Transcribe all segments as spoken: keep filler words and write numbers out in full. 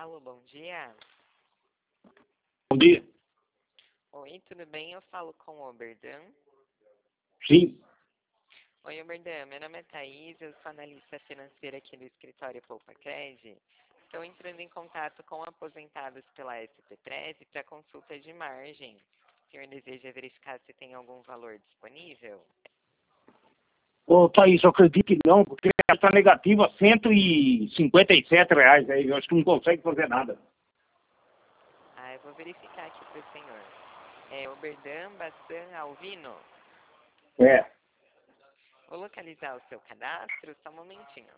Alô, bom dia. Bom dia. Oi, tudo bem? Eu falo com o Oberdan. Sim. Oi, Oberdan. Meu nome é Thaís, eu sou analista financeira aqui do escritório Poupa Cred. Estou entrando em contato com aposentados pela S P treze para consulta de margem. O senhor deseja verificar se tem algum valor disponível? Ô, Thaís, eu acredito que não, porque está negativo a cento e cinquenta e sete reais aí. Eu acho que não consegue fazer nada. Ah, eu vou verificar aqui para o senhor. É Oberdan Bassan Alvino. É. Vou localizar o seu cadastro, só um momentinho.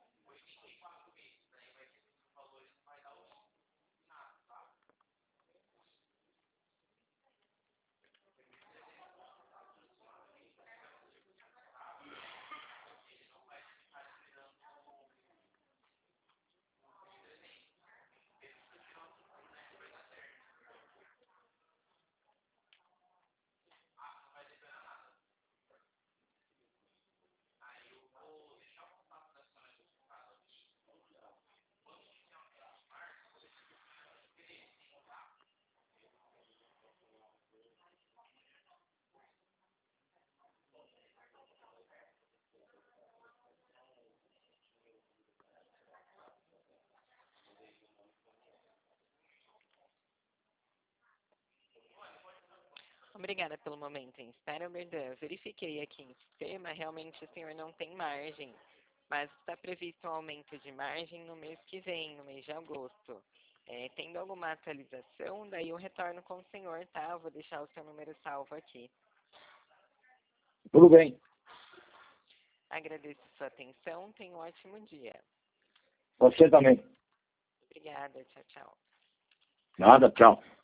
Obrigada pelo momento em espera, Oberdan. Verifiquei aqui em sistema, realmente o senhor não tem margem, mas está previsto um aumento de margem no mês que vem, no mês de agosto. É, tendo alguma atualização, daí eu retorno com o senhor, tá? Eu vou deixar o seu número salvo aqui. Tudo bem. Agradeço sua atenção, tenha um ótimo dia. Você também. Obrigada, tchau, tchau. Nada, tchau.